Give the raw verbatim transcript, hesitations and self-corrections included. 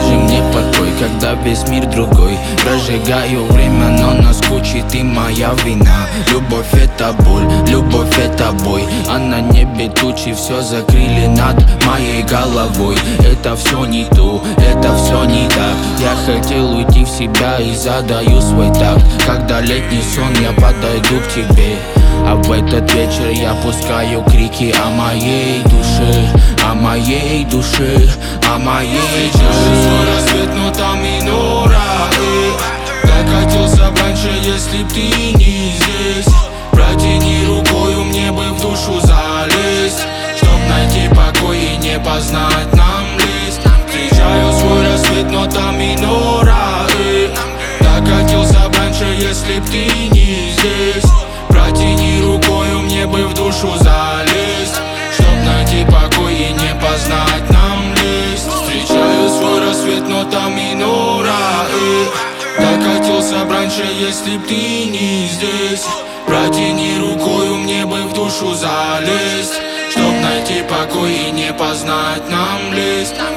Скажи мне покой, когда весь мир другой. Прожигаю время, но наскучит и моя вина. Любовь это боль, любовь это бой. А на небе тучи все закрыли над моей головой. Это все не то, это все не так. Я хотел уйти в себя и задаю свой такт. Когда летний сон, я подойду к тебе. А в этот вечер я пускаю крики о моей душе, о моей душе, о моей душе. Свой рассвет, но там минора. Докатился раньше, если б ты не здесь. Протяни рукою, мне бы в душу залезть, чтоб найти покой и не познать нам лист. Встречаю свой рассвет, но там минора. Докатился раньше, если б ты не здесь. Протяни рукою, мне бы в душу залезть, чтоб найти покой и не познать нам лист. Встречаю свой рассвет, но там минора. Докатился раньше, если б ты не здесь. Протяни рукою, мне бы в душу залезть, чтоб найти покой и не познать нам лист.